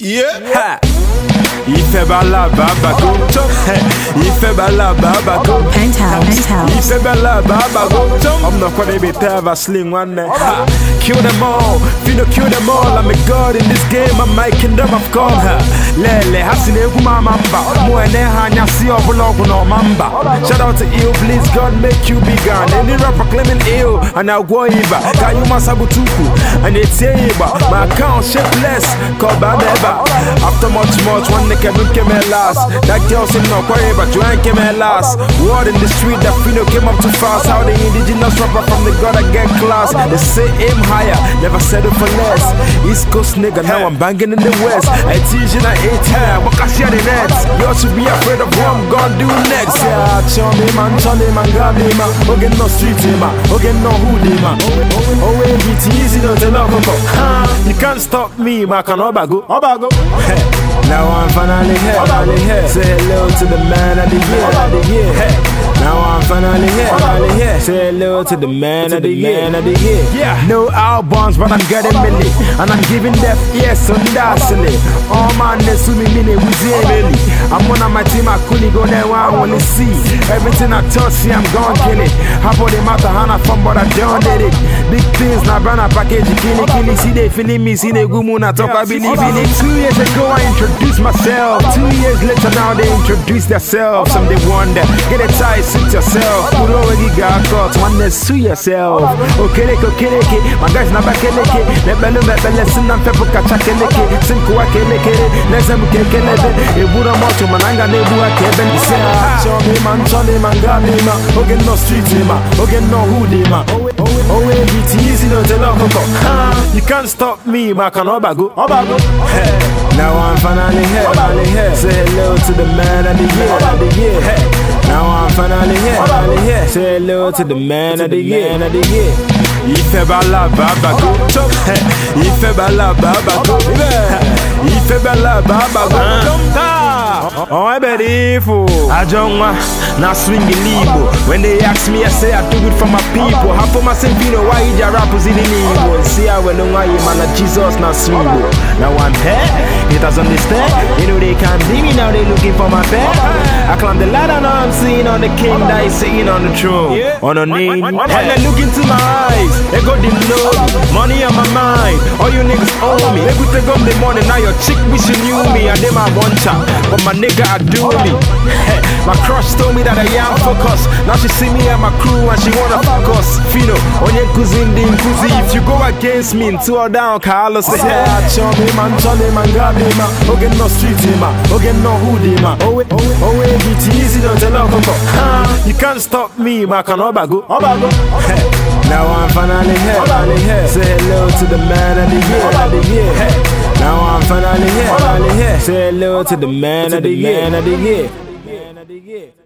Yeah. Ife bala baba go chop. Ife bala baba go. Penthouse. Ife bala baba go chop. I'm not gonna be there, sling one day. Kill them all, Fino kill them all. I'm a god in this game, I'm my kingdom of God. Lele, hasine kuma mamba. Muene hanya si obulogu no mamba. Shout out to ill, please God make you bigger. Any rapper claiming ill, and I'll go iba. Kayuma sabutuku, and it's iba. My account shapeless, called Badeba. After much, one nigga came last. That girl said no quarry, but you ain't came last. Word in the street that Fino came up too fast. How the indigenous rapper from the god I get class. They say aim higher, never settle for less. East Coast nigga, now I'm banging in the West. I teach you at 18, what can see the nets? You should be afraid of what I'm gonna do next. Yeah, Chummy man, God man. Okay, no street man, okay, no hoodie man. Oh, it's easy to tell you can't stop me, man, can Obago. Now I'm finally here. Say hello to the man of the year. Now I'm finally here. Say hello to the man of the year. Yeah. No albums, but I'm getting milli, and I'm giving death yes on dasily. All man they sue me with really. I'm one of my team, I couldn't go there. I wanna see everything I touch, see I'm gonna kill it. How about the matter, Hannah from but I done did it. Big things, now brand a package, kill it. See they feeling me, see they go moon, I talk, I believe in it. 2 years ago I introduced myself. 2 years later now they introduce themselves. Some they wonder, get a tie, suit yourself. Who already got caught, one day sue yourself. Okay, my guys now back in it. Let me listen and pepper catch a keleke. Sinko a keleke, let's have a keleke. It would have much of Mananga Nebu a Kevin. Say, Johnny man, Gami man. Okay, no street man. Okay, no hoodie man. Oh, it's easy to tell you can't stop me, man. Can Obago. Now I'm finally here. Say hello to the man of the year. Now I'm finally here. Say hello to the man of the year. Ife bala baba go chop. Ife bala baba go. Ife bala baba go. Oh, I bet if I don't want now swing the libo. When they ask me, I say I do it for my people. Half of my same people, why you rappers in the libo? See, I will know why you man Jesus now swing. Now I'm here, it doesn't understand. You know they can't see me now, they looking for my bed. I climb the ladder, now I'm seeing on the king that is sitting on the throne. On a name, and they look into my eyes. They got the load, money on my mind. All you niggas owe me. They could take on the money, now your chick wishing you me. And they my one chop, but my nigga I do me. My crush told me that I am focused. Now she see me and my crew and she wanna focus. Fino, on your cousin, the Kuzi. If you go against me, two or down, Carlos say, Johnny man, Gabi man. Okay, no street man. Okay, no hoodie man. Oh, it's easy to tell you you can't stop me, man. Can Obago. Now I'm finally here. Say hello to the man of the year. Now I'm finally here. Say hello to the man of the year.